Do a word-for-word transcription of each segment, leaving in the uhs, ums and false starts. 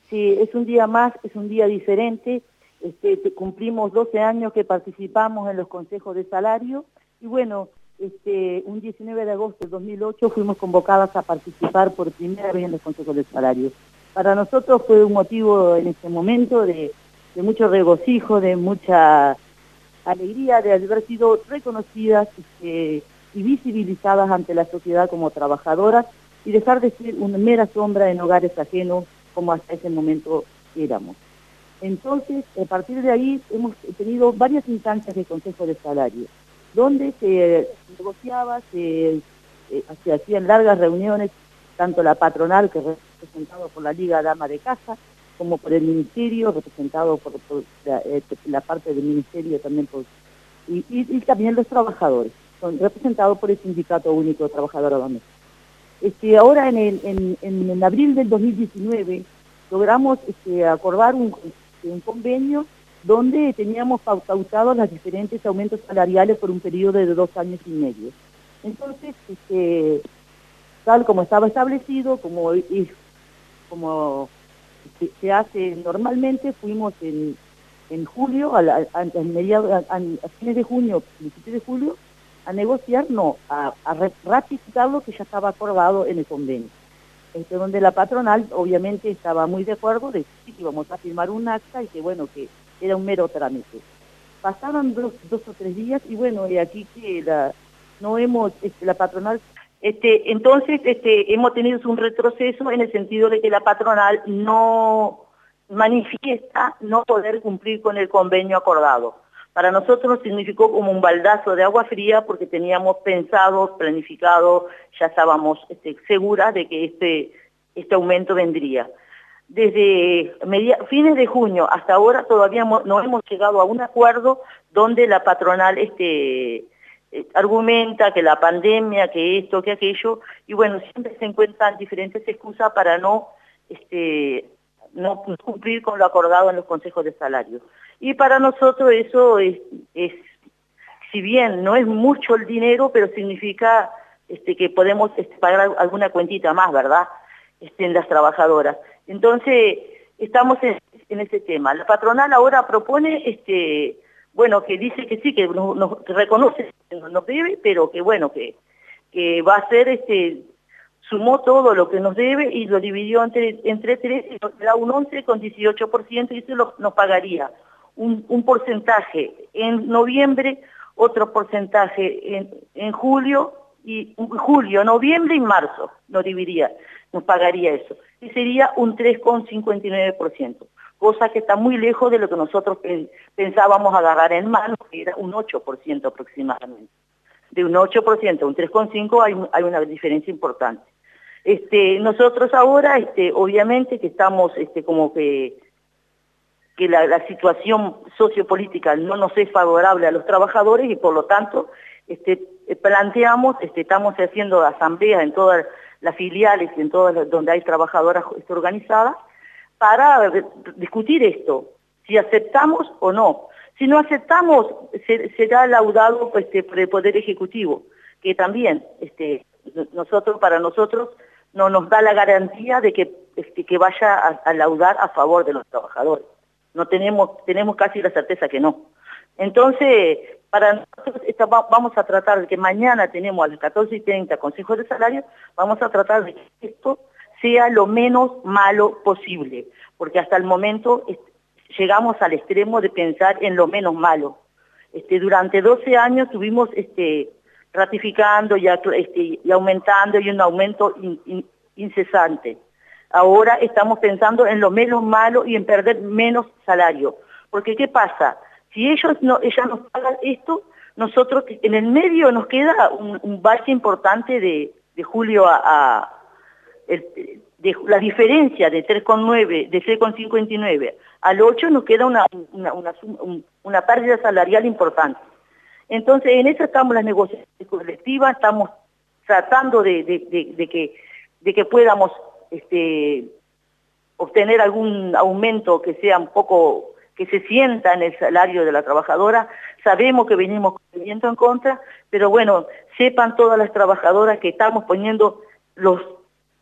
Sí, es un día más, es un día diferente. Este, cumplimos doce años que participamos en los consejos de salario y bueno, este, un diecinueve de agosto de dos mil ocho fuimos convocadas a participar por primera vez en los consejos de salario. Para nosotros fue un motivo en este momento de, de mucho regocijo, de mucha alegría de haber sido reconocidas este, y visibilizadas ante la sociedad como trabajadoras y dejar de ser una mera sombra en hogares ajenos como hasta ese momento éramos. Entonces, a partir de ahí hemos tenido varias instancias de consejo de salario, donde se negociaba, se, eh, se hacían largas reuniones, tanto la patronal, que es representado por la Liga Dama de Casa, como por el Ministerio, representado por, por la, eh, la parte del Ministerio también, por, y, y, y también los trabajadores, son representados por el Sindicato Único de Trabajadores Domésticos. Este, ahora, en, el, en, en, en abril del dos mil diecinueve, logramos este, acordar un, un convenio donde teníamos pautados los diferentes aumentos salariales por un periodo de dos años y medio. Entonces, este, tal como estaba establecido, como, es, como se, se hace normalmente, fuimos en, en julio, a, a, a, mediados, a, a fines de junio, principios de julio, a negociar, no, a, a ratificar lo que ya estaba acordado en el convenio. Este, donde la patronal obviamente estaba muy de acuerdo de que íbamos a firmar un acta y que bueno, que era un mero trámite. Pasaron dos, dos o tres días y bueno, y aquí que la, no hemos, este, la patronal, este, entonces este, hemos tenido un retroceso en el sentido de que la patronal no manifiesta no poder cumplir con el convenio acordado. Para nosotros significó como un baldazo de agua fría porque teníamos pensado, planificado, ya estábamos este, seguras de que este, este aumento vendría. Desde media, fines de junio hasta ahora todavía no hemos llegado a un acuerdo donde la patronal este, eh, argumenta que la pandemia, que esto, que aquello, y bueno, siempre se encuentran diferentes excusas para no, este, no cumplir con lo acordado en los consejos de salario. Y para nosotros eso es, es, si bien no es mucho el dinero, pero significa este, que podemos este, pagar alguna cuentita más, ¿verdad?, este, en las trabajadoras. Entonces, estamos en, en ese tema. La patronal ahora propone, este, bueno, que dice que sí, que nos, nos que reconoce que nos debe, pero que bueno, que, que va a hacer, este, sumó todo lo que nos debe y lo dividió entre, entre tres y nos da un once con dieciocho por ciento y eso lo, nos pagaría. Un, un porcentaje en noviembre, otro porcentaje en, en julio, y julio, noviembre y marzo nos dividiría, nos pagaría eso. Y sería un tres con cincuenta y nueve por ciento, cosa que está muy lejos de lo que nosotros pensábamos agarrar en mano, que era un ocho por ciento aproximadamente. De un ocho por ciento a un tres coma cinco por ciento hay, hay una diferencia importante. Este, nosotros ahora, este, obviamente que estamos este, como que... que la, la situación sociopolítica no nos es favorable a los trabajadores y por lo tanto este, planteamos, este, estamos haciendo asambleas en todas las filiales y en todas las, donde hay trabajadoras este, organizadas para discutir esto, si aceptamos o no. Si no aceptamos, se, será laudado pues, este, por el Poder Ejecutivo, que también este, nosotros, para nosotros no nos da la garantía de que, este, que vaya a, a laudar a favor de los trabajadores. No tenemos, tenemos casi la certeza que no. Entonces, para nosotros esta, vamos a tratar de que mañana tenemos a las catorce y treinta consejos de salario, vamos a tratar de que esto sea lo menos malo posible, porque hasta el momento este, llegamos al extremo de pensar en lo menos malo. Este, durante doce años estuvimos este, ratificando y, este, y aumentando y un aumento in, in, incesante. Ahora estamos pensando en lo menos malo y en perder menos salario. Porque ¿qué pasa? Si ellos no, ellas nos pagan esto, nosotros en el medio nos queda un, un valle importante de, de julio a... a el, de, la diferencia de tres coma nueve, de tres coma cincuenta y nueve al ocho nos queda una, una, una, una pérdida salarial importante. Entonces en eso estamos las negociaciones colectivas, estamos tratando de, de, de, de, que, de que podamos... Este, obtener algún aumento que sea un poco, que se sienta en el salario de la trabajadora. Sabemos que venimos con el viento en contra, pero bueno, sepan todas las trabajadoras que estamos poniendo los,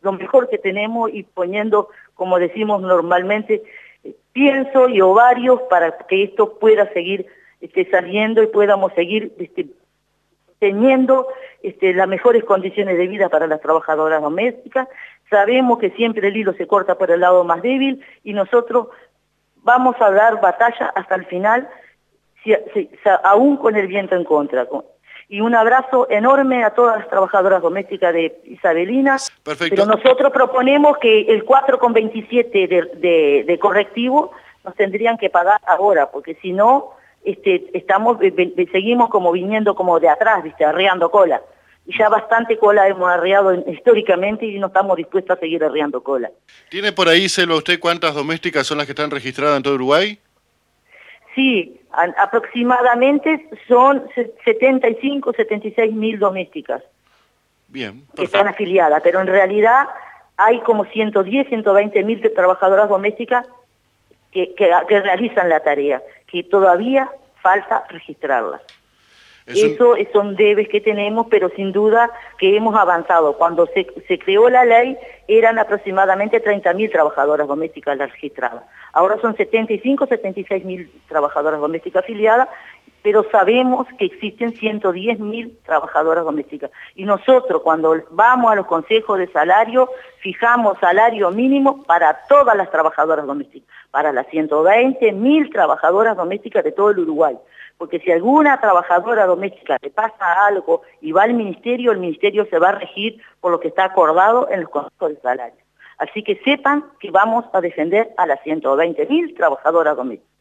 lo mejor que tenemos y poniendo, como decimos normalmente, pienso y ovarios para que esto pueda seguir este, saliendo y podamos seguir este, teniendo este, las mejores condiciones de vida para las trabajadoras domésticas. Sabemos que siempre el hilo se corta por el lado más débil y nosotros vamos a dar batalla hasta el final, si, si, aún con el viento en contra. Y un abrazo enorme a todas las trabajadoras domésticas de Isabelina. Perfecto. Pero nosotros proponemos que el cuatro con veintisiete de, de, de correctivo nos tendrían que pagar ahora, porque si no, este, estamos, seguimos como viniendo como de atrás, ¿viste? Arreando cola. Y ya bastante cola hemos arreado históricamente y no estamos dispuestos a seguir arreando cola. ¿Tiene por ahí, Selva, usted cuántas domésticas son las que están registradas en todo Uruguay? Sí, a, aproximadamente son setenta y cinco, setenta y seis mil domésticas. Bien, perfecto. Que están afiliadas, pero en realidad hay como ciento diez, ciento veinte mil trabajadoras domésticas que, que, que realizan la tarea, que todavía falta registrarlas. Eso un... son debes que tenemos, pero sin duda que hemos avanzado. Cuando se, se creó la ley eran aproximadamente treinta mil trabajadoras domésticas las registradas. Ahora son setenta y cinco, setenta y seis mil trabajadoras domésticas afiliadas, pero sabemos que existen ciento diez mil trabajadoras domésticas. Y nosotros cuando vamos a los consejos de salario, fijamos salario mínimo para todas las trabajadoras domésticas, para las ciento veinte mil trabajadoras domésticas de todo el Uruguay. Porque si alguna trabajadora doméstica le pasa algo y va al ministerio, el ministerio se va a regir por lo que está acordado en los consejos de salario. Así que sepan que vamos a defender a las ciento veinte mil trabajadoras domésticas.